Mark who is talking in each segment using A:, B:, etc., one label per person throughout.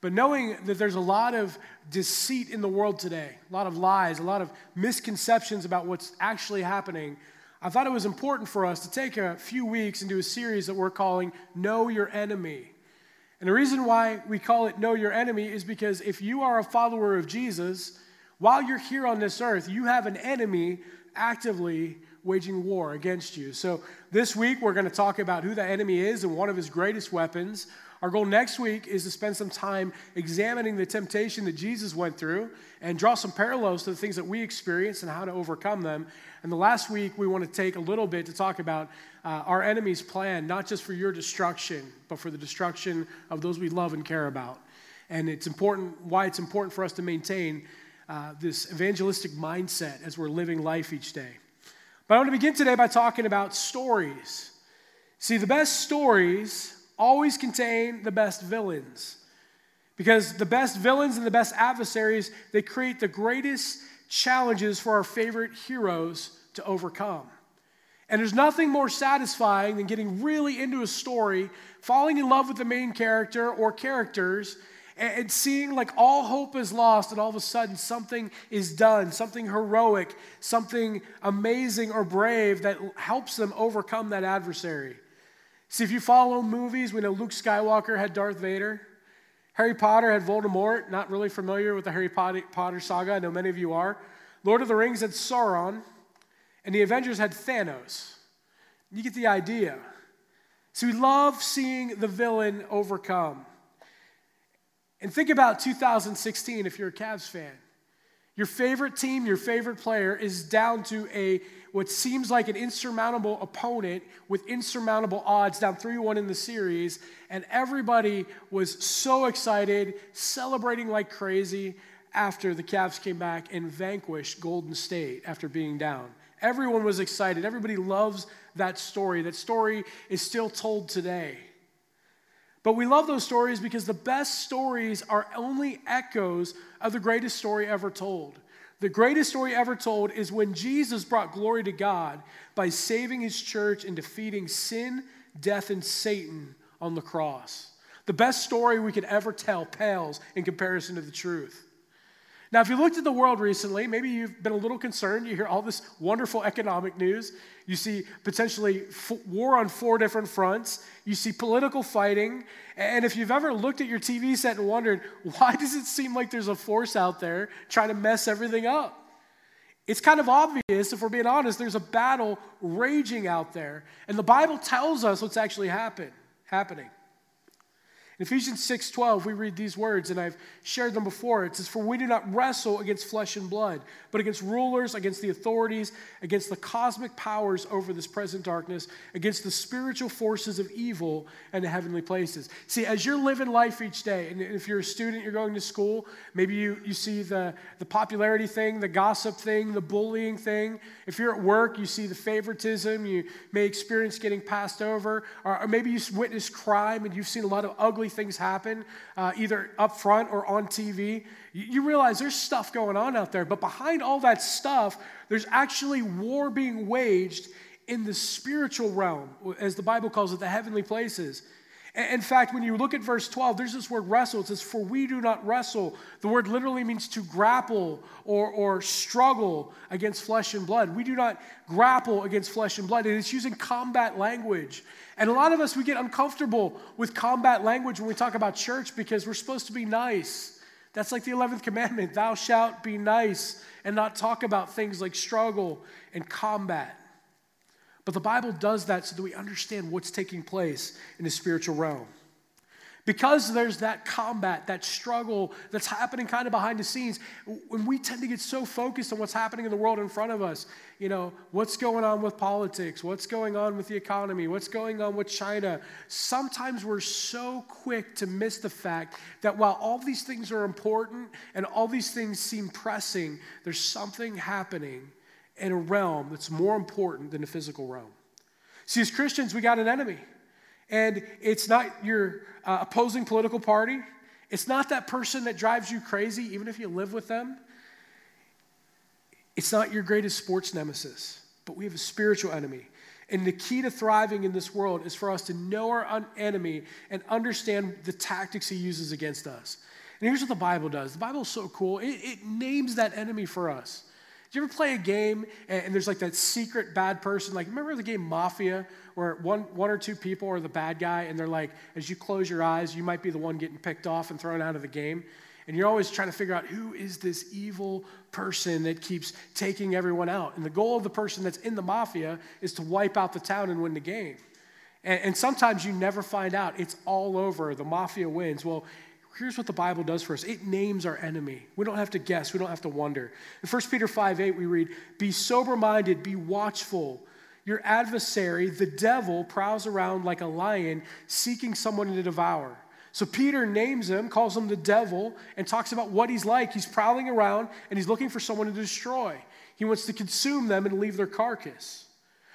A: But knowing that there's a lot of deceit in the world today, a lot of lies, a lot of misconceptions about what's actually happening, I thought it was important for us to take a few weeks and do a series that we're calling Know Your Enemy. And the reason why we call it Know Your Enemy is because if you are a follower of Jesus, while you're here on this earth, you have an enemy actively waging war against you. So this week, we're going to talk about who the enemy is and one of his greatest weapons. Our goal next week is to spend some time examining the temptation that Jesus went through and draw some parallels to the things that we experience and how to overcome them. And the last week, we want to take a little bit to talk about our enemy's plan, not just for your destruction, but for the destruction of those we love and care about. And it's important for us to maintain this evangelistic mindset as we're living life each day. But I want to begin today by talking about stories. See, the best stories always contain the best villains. Because the best villains and the best adversaries, they create the greatest challenges for our favorite heroes to overcome. And there's nothing more satisfying than getting really into a story, falling in love with the main character or characters, and seeing like all hope is lost and all of a sudden something is done, something heroic, something amazing or brave that helps them overcome that adversary. See, if you follow movies, we know Luke Skywalker had Darth Vader. Harry Potter had Voldemort. Not really familiar with the Harry Potter saga. I know many of you are. Lord of the Rings had Sauron. And the Avengers had Thanos. You get the idea. So we love seeing the villain overcome. And think about 2016 if you're a Cavs fan. Your favorite team, your favorite player is down to what seems like an insurmountable opponent with insurmountable odds, down 3-1 in the series, and everybody was so excited, celebrating like crazy after the Cavs came back and vanquished Golden State after being down. Everyone was excited. Everybody loves that story. That story is still told today. But we love those stories because the best stories are only echoes of the greatest story ever told. The greatest story ever told is when Jesus brought glory to God by saving his church and defeating sin, death, and Satan on the cross. The best story we could ever tell pales in comparison to the truth. Now, if you looked at the world recently, maybe you've been a little concerned. You hear all this wonderful economic news. You see potentially war on 4 different fronts. You see political fighting. And if you've ever looked at your TV set and wondered, why does it seem like there's a force out there trying to mess everything up? It's kind of obvious, if we're being honest, there's a battle raging out there. And the Bible tells us what's actually happening. In Ephesians 6:12, we read these words, and I've shared them before. It says, "For we do not wrestle against flesh and blood, but against rulers, against the authorities, against the cosmic powers over this present darkness, against the spiritual forces of evil in the heavenly places." See, as you're living life each day, and if you're a student, you're going to school, maybe you see the popularity thing, the gossip thing, the bullying thing. If you're at work, you see the favoritism. You may experience getting passed over, or maybe you witness crime, and you've seen a lot of ugly things happen, either up front or on TV. You realize there's stuff going on out there, but behind all that stuff, there's actually war being waged in the spiritual realm, as the Bible calls it, the heavenly places. In fact, when you look at verse 12, there's this word wrestle. It says, "For we do not wrestle." The word literally means to grapple or struggle against flesh and blood. We do not grapple against flesh and blood. And it's using combat language. And a lot of us, we get uncomfortable with combat language when we talk about church because we're supposed to be nice. That's like the 11th commandment. Thou shalt be nice and not talk about things like struggle and combat. But the Bible does that so that we understand what's taking place in the spiritual realm. Because there's that combat, that struggle that's happening kind of behind the scenes, when we tend to get so focused on what's happening in the world in front of us, what's going on with politics, what's going on with the economy, what's going on with China, sometimes we're so quick to miss the fact that while all these things are important and all these things seem pressing, there's something happening in a realm that's more important than the physical realm. See, as Christians, we got an enemy. And it's not your opposing political party. It's not that person that drives you crazy, even if you live with them. It's not your greatest sports nemesis, but we have a spiritual enemy. And the key to thriving in this world is for us to know our enemy and understand the tactics he uses against us. And here's what the Bible does. The Bible is so cool. It names that enemy for us. Do you ever play a game and there's like that secret bad person? Like, remember the game Mafia, where one or two people are the bad guy, and they're like, as you close your eyes, you might be the one getting picked off and thrown out of the game. And you're always trying to figure out, who is this evil person that keeps taking everyone out? And the goal of the person that's in the mafia is to wipe out the town and win the game. And sometimes you never find out. It's all over. The mafia wins. Well, here's what the Bible does for us. It names our enemy. We don't have to guess. We don't have to wonder. In 1 Peter 5:8, we read, "Be sober-minded, be watchful. Your adversary, the devil, prowls around like a lion, seeking someone to devour." So Peter names him, calls him the devil, and talks about what he's like. He's prowling around, and he's looking for someone to destroy. He wants to consume them and leave their carcass.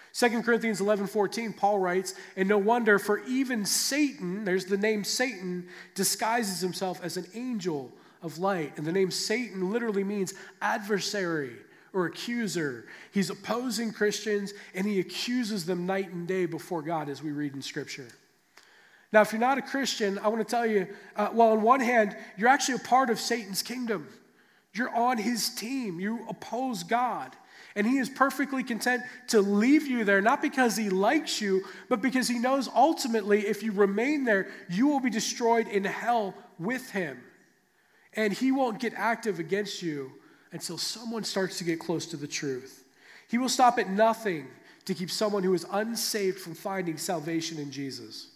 A: 2 Corinthians 11:14, Paul writes, "And no wonder, for even Satan," there's the name Satan, "disguises himself as an angel of light." And the name Satan literally means adversary or accuser. He's opposing Christians, and he accuses them night and day before God, as we read in Scripture. Now, if you're not a Christian, I want to tell you, well, on one hand, you're actually a part of Satan's kingdom. You're on his team. You oppose God. And he is perfectly content to leave you there, not because he likes you, but because he knows ultimately if you remain there, you will be destroyed in hell with him. And he won't get active against you until someone starts to get close to the truth. He will stop at nothing to keep someone who is unsaved from finding salvation in Jesus.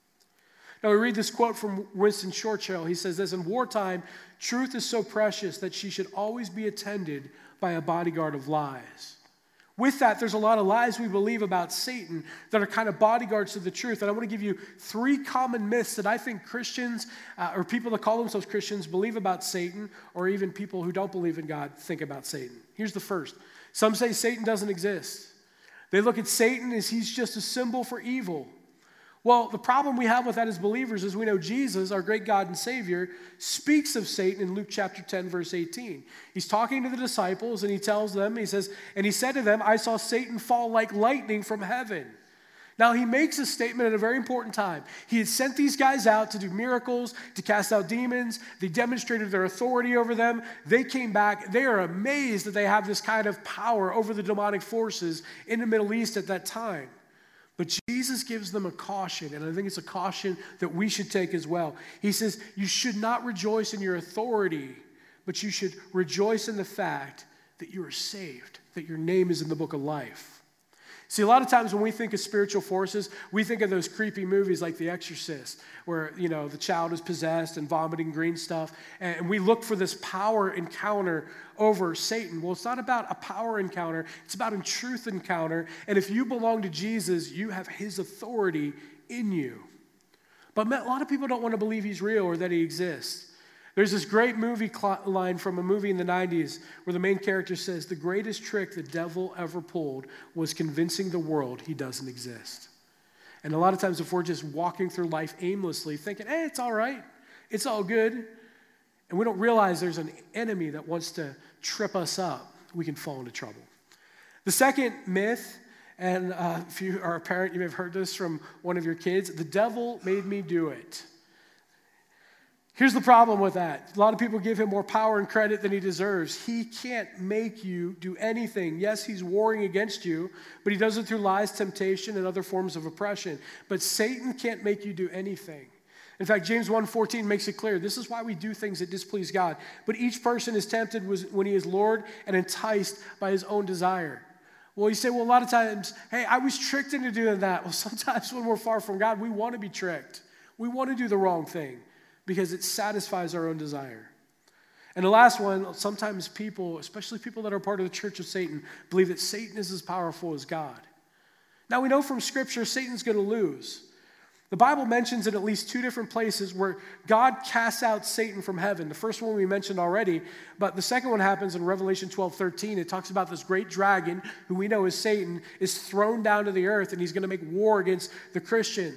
A: Now, we read this quote from Winston Churchill. He says this, "In wartime, truth is so precious that she should always be attended by a bodyguard of lies." With that, there's a lot of lies we believe about Satan that are kind of bodyguards to the truth. And I want to give you 3 common myths that I think Christians or people that call themselves Christians believe about Satan, or even people who don't believe in God think about Satan. Here's the first. Some say Satan doesn't exist. They look at Satan as he's just a symbol for evil. Well, the problem we have with that as believers is we know Jesus, our great God and Savior, speaks of Satan in Luke chapter 10, verse 18. He's talking to the disciples, and he tells them, he says, "And he said to them, I saw Satan fall like lightning from heaven." Now, he makes a statement at a very important time. He had sent these guys out to do miracles, to cast out demons. They demonstrated their authority over them. They came back. They are amazed that they have this kind of power over the demonic forces in the Middle East at that time. But Jesus gives them a caution, and I think it's a caution that we should take as well. He says, you should not rejoice in your authority, but you should rejoice in the fact that you are saved, that your name is in the book of life. See, a lot of times when we think of spiritual forces, we think of those creepy movies like The Exorcist, where, the child is possessed and vomiting green stuff, and we look for this power encounter over Satan. Well, it's not about a power encounter. It's about a truth encounter, and if you belong to Jesus, you have his authority in you. But a lot of people don't want to believe he's real or that he exists. There's this great movie line from a movie in the 90s where the main character says, the greatest trick the devil ever pulled was convincing the world he doesn't exist. And a lot of times if we're just walking through life aimlessly thinking, hey, it's all right, it's all good, and we don't realize there's an enemy that wants to trip us up, we can fall into trouble. The second myth, and if you are a parent, you may have heard this from one of your kids, the devil made me do it. Here's the problem with that. A lot of people give him more power and credit than he deserves. He can't make you do anything. Yes, he's warring against you, but he does it through lies, temptation, and other forms of oppression. But Satan can't make you do anything. In fact, James 1:14 makes it clear. This is why we do things that displease God. But each person is tempted when he is lured and enticed by his own desire. Well, you say, well, a lot of times, hey, I was tricked into doing that. Well, sometimes when we're far from God, we want to be tricked. We want to do the wrong thing, because it satisfies our own desire. And the last one, sometimes people, especially people that are part of the church of Satan, believe that Satan is as powerful as God. Now we know from Scripture Satan's going to lose. The Bible mentions in at least 2 different places where God casts out Satan from heaven. The first one we mentioned already, but the second one happens in Revelation 12:13. It talks about this great dragon, who we know is Satan, is thrown down to the earth, and he's going to make war against the Christians.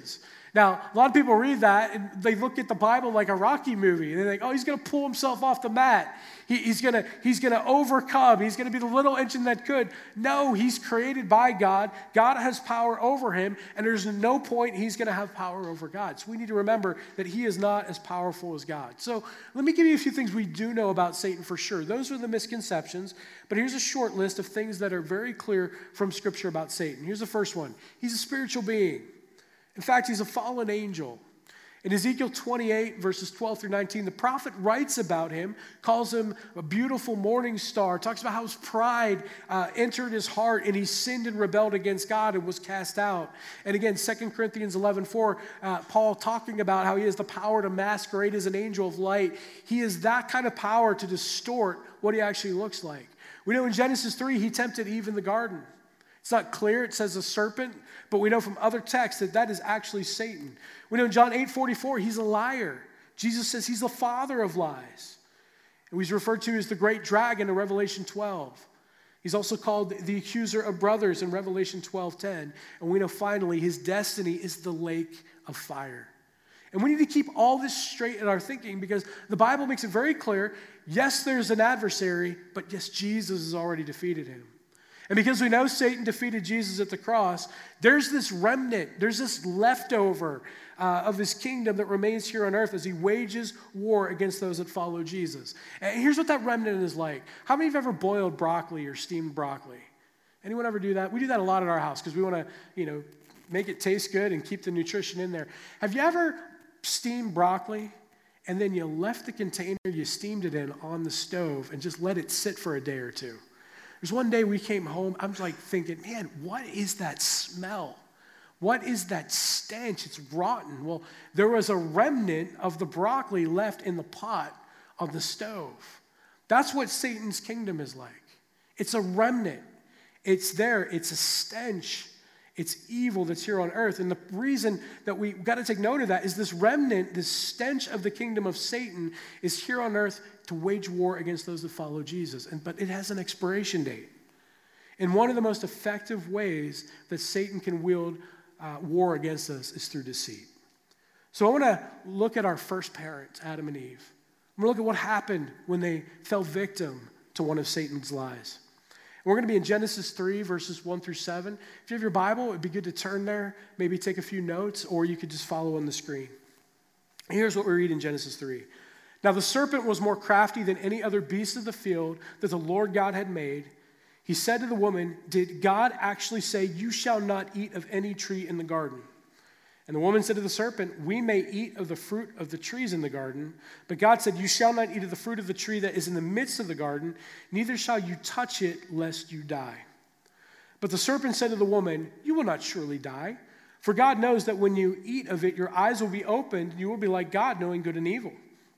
A: Now, a lot of people read that and they look at the Bible like a Rocky movie. And they're like, oh, he's going to pull himself off the mat. He's going to overcome. He's going to be the little engine that could. No, he's created by God. God has power over him. And there's no point he's going to have power over God. So we need to remember that he is not as powerful as God. So let me give you a few things we do know about Satan for sure. Those are the misconceptions. But here's a short list of things that are very clear from Scripture about Satan. Here's the first one. He's a spiritual being. In fact, he's a fallen angel. In Ezekiel 28, verses 12 through 19, the prophet writes about him, calls him a beautiful morning star, talks about how his pride entered his heart and he sinned and rebelled against God and was cast out. And again, 2 Corinthians 11:4, Paul talking about how he has the power to masquerade as an angel of light. He has that kind of power to distort what he actually looks like. We know in Genesis 3, he tempted Eve in the garden. It's not clear, it says a serpent, but we know from other texts that that is actually Satan. We know in John 8:44, he's a liar. Jesus says he's the father of lies. And he's referred to as the great dragon in Revelation 12. He's also called the accuser of brothers in Revelation 12:10. And we know finally his destiny is the lake of fire. And we need to keep all this straight in our thinking because the Bible makes it very clear, yes, there's an adversary, but yes, Jesus has already defeated him. And because we know Satan defeated Jesus at the cross, there's this remnant, there's this leftover of his kingdom that remains here on earth as he wages war against those that follow Jesus. And here's what that remnant is like. How many of you have ever boiled broccoli or steamed broccoli? Anyone ever do that? We do that a lot at our house because we want to, make it taste good and keep the nutrition in there. Have you ever steamed broccoli and then you left the container you steamed it in on the stove and just let it sit for a day or two? There's one day we came home, I'm like thinking, man, what is that smell? What is that stench? It's rotten. Well, there was a remnant of the broccoli left in the pot on the stove. That's what Satan's kingdom is like. It's a remnant. It's there. It's a stench. It's evil that's here on earth. And the reason that we got to take note of that is this remnant, this stench of the kingdom of Satan is here on earth to wage war against those that follow Jesus. But it has an expiration date. And one of the most effective ways that Satan can wield war against us is through deceit. So I want to look at our first parents, Adam and Eve. I'm going to look at what happened when they fell victim to one of Satan's lies. We're going to be in Genesis 3, verses 1 through 7. If you have your Bible, it would be good to turn there, maybe take a few notes, or you could just follow on the screen. Here's what we read in Genesis 3. Now the serpent was more crafty than any other beast of the field that the Lord God had made. He said to the woman, "Did God actually say, 'You shall not eat of any tree in the garden'?" And the woman said to the serpent, "We may eat of the fruit of the trees in the garden, but God said, 'You shall not eat of the fruit of the tree that is in the midst of the garden, neither shall you touch it, lest you die.' But the serpent said to the woman, 'You will not surely die, for God knows that when you eat of it, your eyes will be opened, and you will be like God, knowing good and evil.'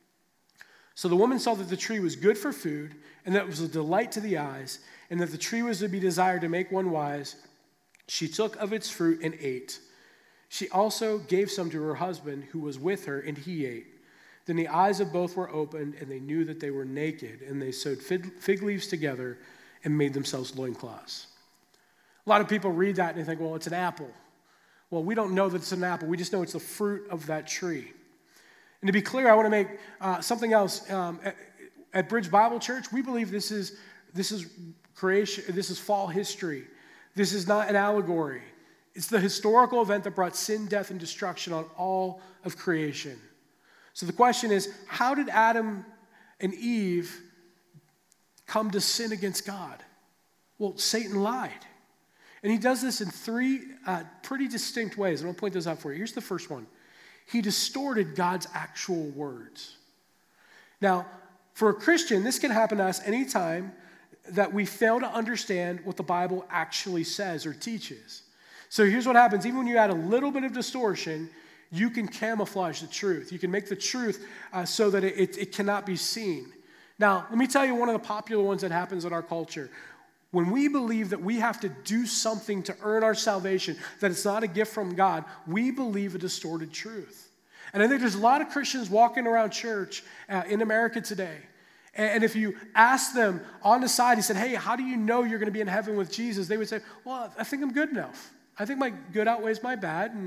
A: So the woman saw that the tree was good for food, and that it was a delight to the eyes, and that the tree was to be desired to make one wise. She took of its fruit and ate. She also gave some to her husband who was with her, and he ate. Then the eyes of both were opened, and they knew that they were naked, and they sewed fig leaves together and made themselves loincloths." A lot of people read that and they think, well, it's an apple. Well, we don't know that it's an apple. We just know it's the fruit of that tree. And to be clear, I want to make something else. At Bridge Bible Church, we believe this is creation. This is fall history. This is not an allegory. It's the historical event that brought sin, death, and destruction on all of creation. So the question is, how did Adam and Eve come to sin against God? Well, Satan lied. And he does this in three pretty distinct ways. And I'll point those out for you. Here's the first one. He distorted God's actual words. Now, for a Christian, this can happen to us anytime that we fail to understand what the Bible actually says or teaches. So here's what happens. Even when you add a little bit of distortion, you can camouflage the truth. You can make the truth so that it cannot be seen. Now, let me tell you one of the popular ones that happens in our culture. When we believe that we have to do something to earn our salvation, that it's not a gift from God, we believe a distorted truth. And I think there's a lot of Christians walking around church in America today. And if you ask them on the side, he said, "Hey, how do you know you're going to be in heaven with Jesus?" They would say, "Well, I think I'm good enough. I think my good outweighs my bad, and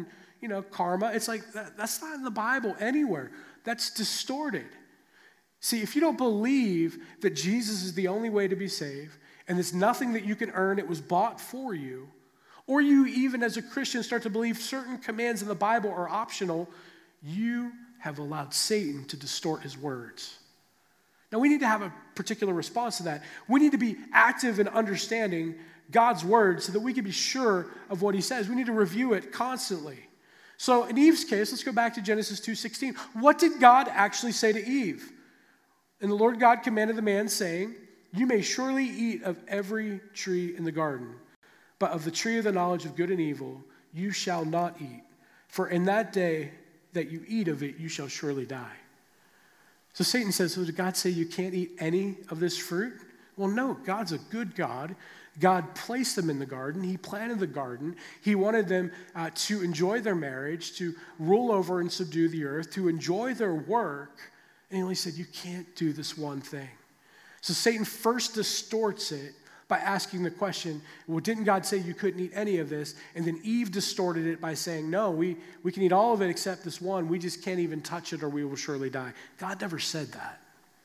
A: karma. It's like, that's not in the Bible anywhere. That's distorted. See, if you don't believe that Jesus is the only way to be saved, and there's nothing that you can earn, it was bought for you, or you even as a Christian start to believe certain commands in the Bible are optional, you have allowed Satan to distort his words. Now, we need to have a particular response to that. We need to be active in understanding God's word so that we can be sure of what he says. We need to review it constantly. So in Eve's case, let's go back to Genesis 2:16. What did God actually say to Eve? And the Lord God commanded the man, saying, you may surely eat of every tree in the garden, but of the tree of the knowledge of good and evil you shall not eat. For in that day that you eat of it, you shall surely die. So Satan says, so did God say you can't eat any of this fruit? Well, no, God's a good God. God placed them in the garden. He planted the garden. He wanted them to enjoy their marriage, to rule over and subdue the earth, to enjoy their work. And he only said, you can't do this one thing. So Satan first distorts it by asking the question, well, didn't God say you couldn't eat any of this? And then Eve distorted it by saying, no, we can eat all of it except this one. We just can't even touch it or we will surely die. God never said that.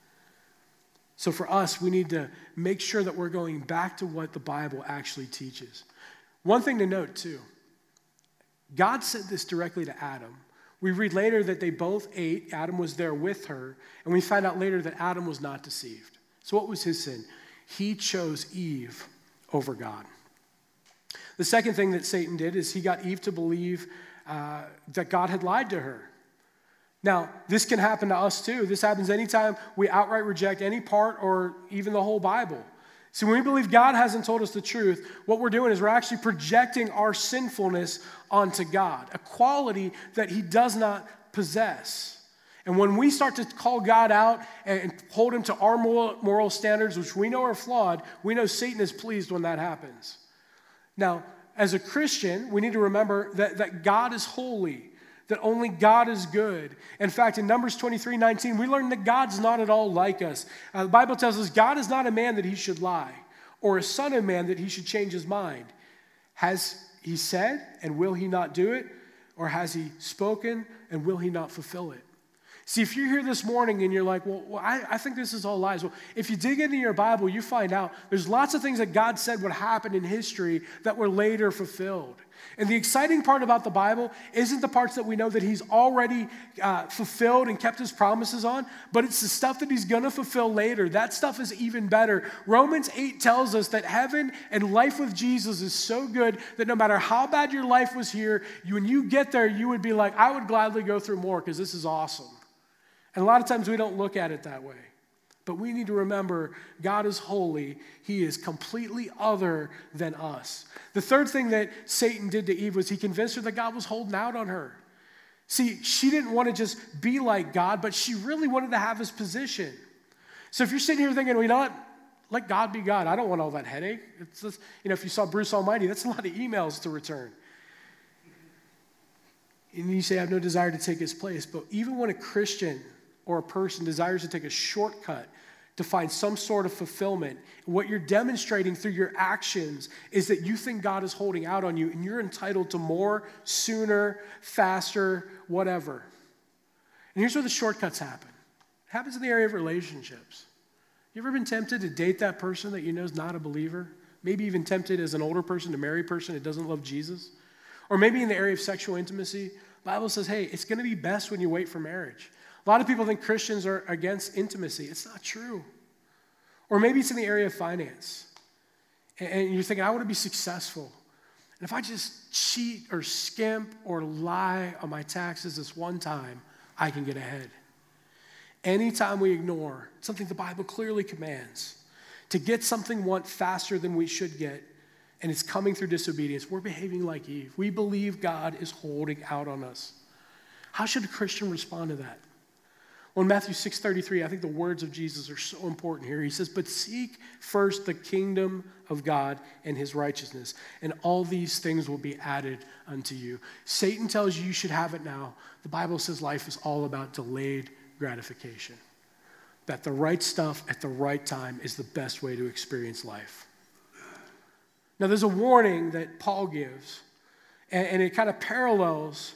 A: So for us, we need to make sure that we're going back to what the Bible actually teaches. One thing to note too, God said this directly to Adam. We read later that they both ate. Adam was there with her. And we find out later that Adam was not deceived. So what was his sin? He chose Eve over God. The second thing that Satan did is he got Eve to believe that God had lied to her. Now, this can happen to us too. This happens anytime we outright reject any part or even the whole Bible. See, when we believe God hasn't told us the truth, what we're doing is we're actually projecting our sinfulness onto God, a quality that he does not possess. And when we start to call God out and hold him to our moral standards, which we know are flawed, we know Satan is pleased when that happens. Now, as a Christian, we need to remember that God is holy, that only God is good. In fact, in Numbers 23:19, we learn that God's not at all like us. The Bible tells us God is not a man that he should lie, or a son of man that he should change his mind. Has he said, and will he not do it? Or has he spoken, and will he not fulfill it? See, if you're here this morning and you're like, well, I think this is all lies. Well, if you dig into your Bible, you find out there's lots of things that God said would happen in history that were later fulfilled. And the exciting part about the Bible isn't the parts that we know that he's already fulfilled and kept his promises on, but it's the stuff that he's going to fulfill later. That stuff is even better. Romans 8 tells us that heaven and life with Jesus is so good that no matter how bad your life was here, when you get there, you would be like, I would gladly go through more because this is awesome. And a lot of times we don't look at it that way. But we need to remember God is holy. He is completely other than us. The third thing that Satan did to Eve was he convinced her that God was holding out on her. See, she didn't want to just be like God, but she really wanted to have his position. So if you're sitting here thinking, well, you know what? Let God be God. I don't want all that headache. It's just, if you saw Bruce Almighty, that's a lot of emails to return. And you say, I have no desire to take his place. But even when a Christian or a person desires to take a shortcut to find some sort of fulfillment, what you're demonstrating through your actions is that you think God is holding out on you and you're entitled to more, sooner, faster, whatever. And here's where the shortcuts happen. It happens in the area of relationships. You ever been tempted to date that person that you know is not a believer? Maybe even tempted as an older person to marry a person that doesn't love Jesus? Or maybe in the area of sexual intimacy, the Bible says, hey, it's going to be best when you wait for marriage. A lot of people think Christians are against intimacy. It's not true. Or maybe it's in the area of finance. And you're thinking, I want to be successful. And if I just cheat or skimp or lie on my taxes this one time, I can get ahead. Anytime we ignore something the Bible clearly commands, to get something want faster than we should get, and it's coming through disobedience, we're behaving like Eve. We believe God is holding out on us. How should a Christian respond to that? Well, in Matthew 6:33, I think the words of Jesus are so important here. He says, but seek first the kingdom of God and his righteousness, and all these things will be added unto you. Satan tells you you should have it now. The Bible says life is all about delayed gratification. That the right stuff at the right time is the best way to experience life. Now, there's a warning that Paul gives, and it kind of parallels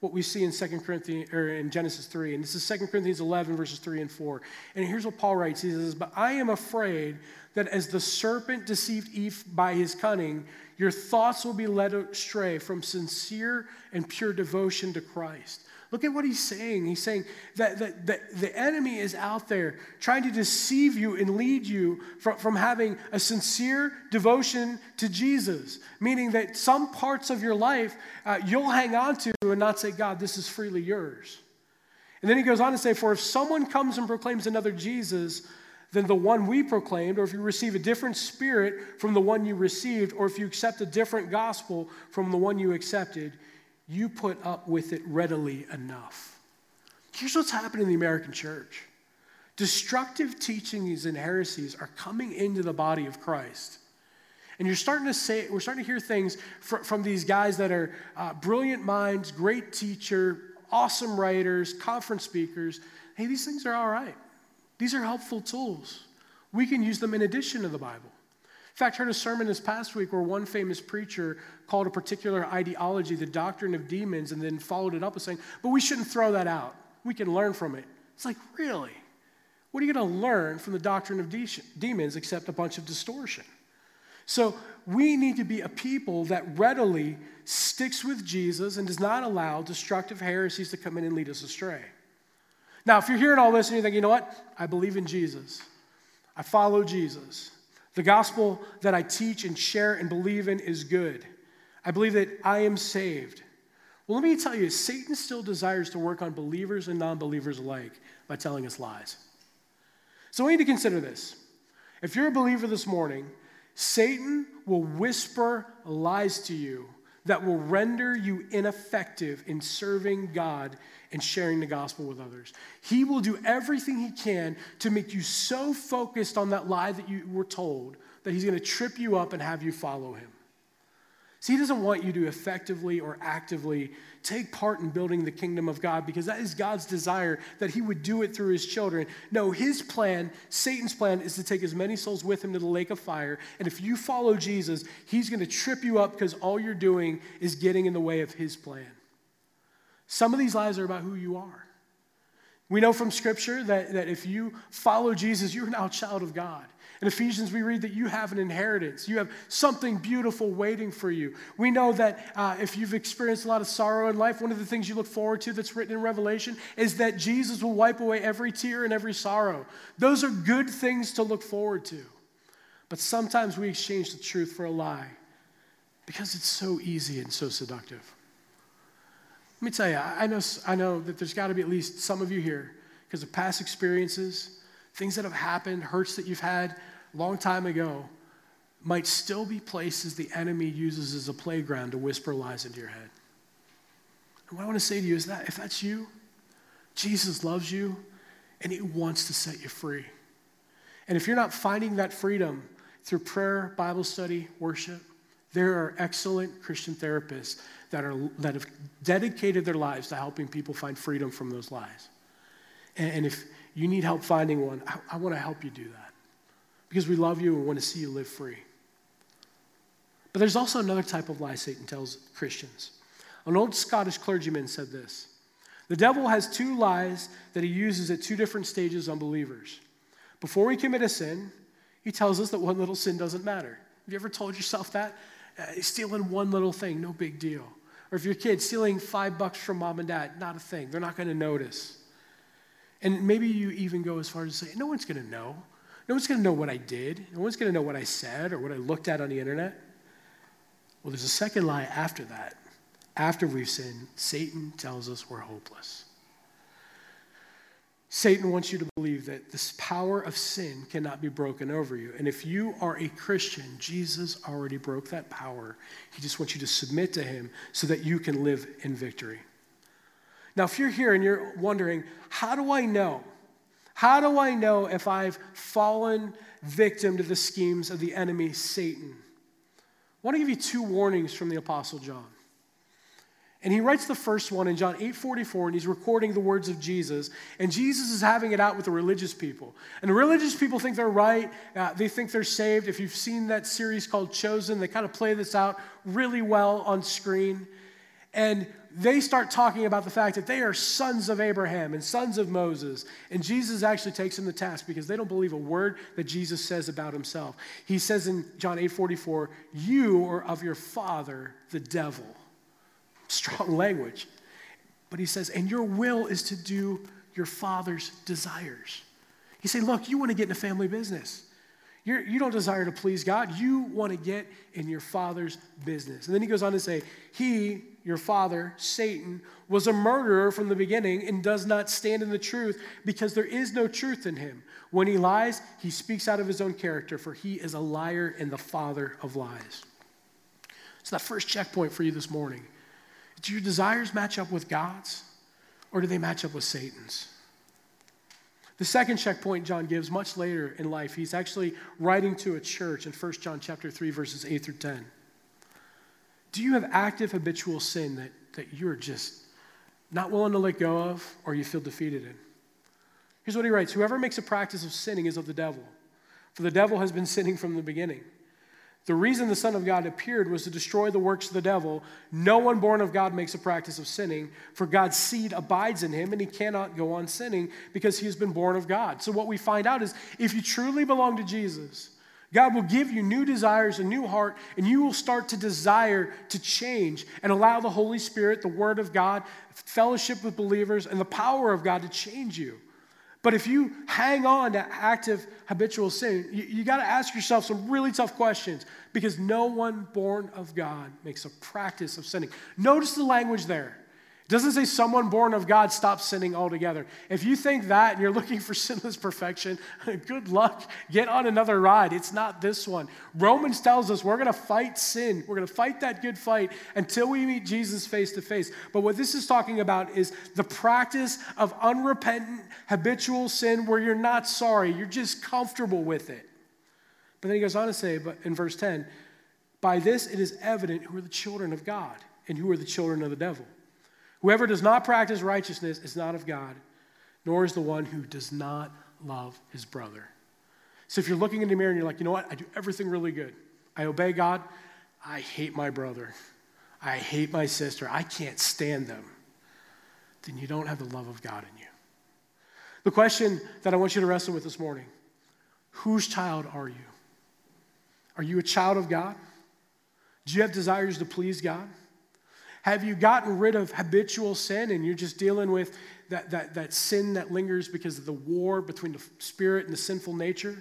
A: what we see in 2 Corinthians or in Genesis 3. And this is 2 Corinthians 11, verses 3 and 4. And here's what Paul writes. He says, "But I am afraid that as the serpent deceived Eve by his cunning, your thoughts will be led astray from sincere and pure devotion to Christ." Look at what he's saying. He's saying that the enemy is out there trying to deceive you and lead you from having a sincere devotion to Jesus, meaning that some parts of your life you'll hang on to and not say, "God, this is freely yours." And then he goes on to say, "For if someone comes and proclaims another Jesus than the one we proclaimed, or if you receive a different spirit from the one you received, or if you accept a different gospel from the one you accepted, you put up with it readily enough." Here's what's happening in the American church. Destructive teachings and heresies are coming into the body of Christ. And we're starting to hear things from these guys that are brilliant minds, great teacher, awesome writers, conference speakers. Hey, these things are all right. These are helpful tools. We can use them in addition to the Bible. In fact, I heard a sermon this past week where one famous preacher called a particular ideology the doctrine of demons and then followed it up with saying, "But we shouldn't throw that out. We can learn from it." It's like, really? What are you going to learn from the doctrine of demons except a bunch of distortion? So we need to be a people that readily sticks with Jesus and does not allow destructive heresies to come in and lead us astray. Now, if you're hearing all this and you're thinking, "You know what? I believe in Jesus. I follow Jesus. The gospel that I teach and share and believe in is good. I believe that I am saved." Well, let me tell you, Satan still desires to work on believers and non-believers alike by telling us lies. So we need to consider this. If you're a believer this morning, Satan will whisper lies to you that will render you ineffective in serving God and sharing the gospel with others. He will do everything he can to make you so focused on that lie that you were told that he's going to trip you up and have you follow him. See, he doesn't want you to effectively or actively take part in building the kingdom of God because that is God's desire that he would do it through his children. No, his plan, Satan's plan, is to take as many souls with him to the lake of fire. And if you follow Jesus, he's going to trip you up because all you're doing is getting in the way of his plan. Some of these lies are about who you are. We know from Scripture that if you follow Jesus, you're now a child of God. In Ephesians, we read that you have an inheritance. You have something beautiful waiting for you. We know that if you've experienced a lot of sorrow in life, one of the things you look forward to that's written in Revelation is that Jesus will wipe away every tear and every sorrow. Those are good things to look forward to. But sometimes we exchange the truth for a lie because it's so easy and so seductive. Let me tell you, I know that there's got to be at least some of you here because of past experiences, things that have happened, hurts that you've had a long time ago, might still be places the enemy uses as a playground to whisper lies into your head. And what I want to say to you is that if that's you, Jesus loves you and he wants to set you free. And if you're not finding that freedom through prayer, Bible study, worship, there are excellent Christian therapists that have dedicated their lives to helping people find freedom from those lies. And if you need help finding one, I want to help you do that because we love you and want to see you live free. But there's also another type of lie Satan tells Christians. An old Scottish clergyman said this: "The devil has two lies that he uses at two different stages on believers. Before we commit a sin, he tells us that one little sin doesn't matter." Have you ever told yourself that? Stealing one little thing, no big deal. Or if your kid stealing $5 from mom and dad, not a thing. They're not going to notice. And maybe you even go as far as to say, no one's going to know. No one's going to know what I did. No one's going to know what I said or what I looked at on the internet. Well, there's a second lie after that. After we've sinned, Satan tells us we're hopeless. Satan wants you to believe that this power of sin cannot be broken over you. And if you are a Christian, Jesus already broke that power. He just wants you to submit to him so that you can live in victory. Now, if you're here and you're wondering, how do I know? How do I know if I've fallen victim to the schemes of the enemy, Satan? I want to give you two warnings from the Apostle John. And he writes the first one in John 8:44, and he's recording the words of Jesus. And Jesus is having it out with the religious people. And the religious people think they're right. They think they're saved. If you've seen that series called Chosen, they kind of play this out really well on screen. And they start talking about the fact that they are sons of Abraham and sons of Moses. And Jesus actually takes them to task because they don't believe a word that Jesus says about himself. He says in John 8:44, you are of your father, the devil. Strong language. But he says, and your will is to do your father's desires. He said, look, you want to get in a family business. You don't desire to please God. You want to get in your father's business. And then he goes on to say, he, your father, Satan, was a murderer from the beginning and does not stand in the truth because there is no truth in him. When he lies, he speaks out of his own character, for he is a liar and the father of lies. So that first checkpoint for you this morning. Do your desires match up with God's, or do they match up with Satan's? The second checkpoint John gives much later in life, he's actually writing to a church in 1 John chapter 3, verses 8 through 10. Do you have active habitual sin that you're just not willing to let go of, or you feel defeated in? Here's what he writes. Whoever makes a practice of sinning is of the devil, for the devil has been sinning from the beginning. The reason the Son of God appeared was to destroy the works of the devil. No one born of God makes a practice of sinning, for God's seed abides in him, and he cannot go on sinning because he has been born of God. So what we find out is if you truly belong to Jesus, God will give you new desires, a new heart, and you will start to desire to change and allow the Holy Spirit, the Word of God, fellowship with believers, and the power of God to change you. But if you hang on to active habitual sin, you got to ask yourself some really tough questions because no one born of God makes a practice of sinning. Notice the language there. It doesn't say someone born of God stops sinning altogether. If you think that and you're looking for sinless perfection, good luck. Get on another ride. It's not this one. Romans tells us we're going to fight sin. We're going to fight that good fight until we meet Jesus face to face. But what this is talking about is the practice of unrepentant, habitual sin where you're not sorry. You're just comfortable with it. But then he goes on to say, but in verse 10, by this it is evident who are the children of God and who are the children of the devil. Whoever does not practice righteousness is not of God, nor is the one who does not love his brother. So if you're looking in the mirror and you're like, you know what, I do everything really good. I obey God. I hate my brother. I hate my sister. I can't stand them. Then you don't have the love of God in you. The question that I want you to wrestle with this morning, whose child are you? Are you a child of God? Do you have desires to please God? Have you gotten rid of habitual sin and you're just dealing with that sin that lingers because of the war between the spirit and the sinful nature?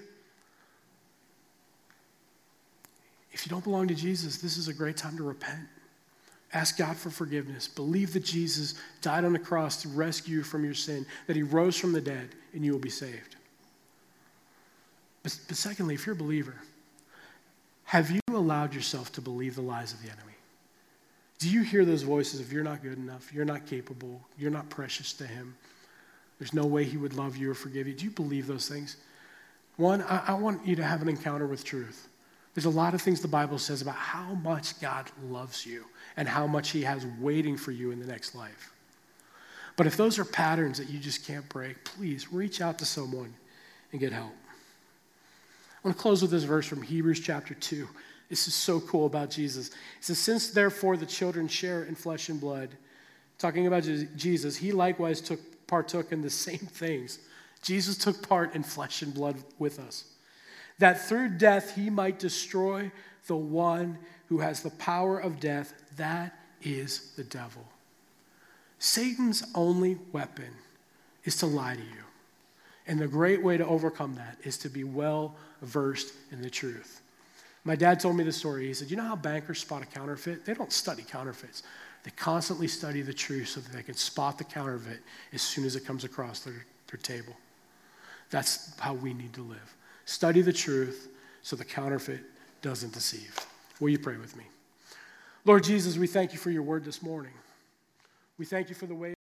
A: If you don't belong to Jesus, this is a great time to repent. Ask God for forgiveness. Believe that Jesus died on the cross to rescue you from your sin, that he rose from the dead, and you will be saved. But secondly, if you're a believer, have you allowed yourself to believe the lies of the enemy? Do you hear those voices of you're not good enough, you're not capable, you're not precious to him, there's no way he would love you or forgive you? Do you believe those things? One, I want you to have an encounter with truth. There's a lot of things the Bible says about how much God loves you and how much he has waiting for you in the next life. But if those are patterns that you just can't break, please reach out to someone and get help. I want to close with this verse from Hebrews chapter 2. This is so cool about Jesus. It says, since therefore the children share in flesh and blood, talking about Jesus, he likewise partook in the same things. Jesus took part in flesh and blood with us, that through death he might destroy the one who has the power of death, that is the devil. Satan's only weapon is to lie to you. And the great way to overcome that is to be well versed in the truth. My dad told me this story. He said, you know how bankers spot a counterfeit? They don't study counterfeits. They constantly study the truth so that they can spot the counterfeit as soon as it comes across their table. That's how we need to live. Study the truth so the counterfeit doesn't deceive. Will you pray with me? Lord Jesus, we thank you for your word this morning. We thank you for the way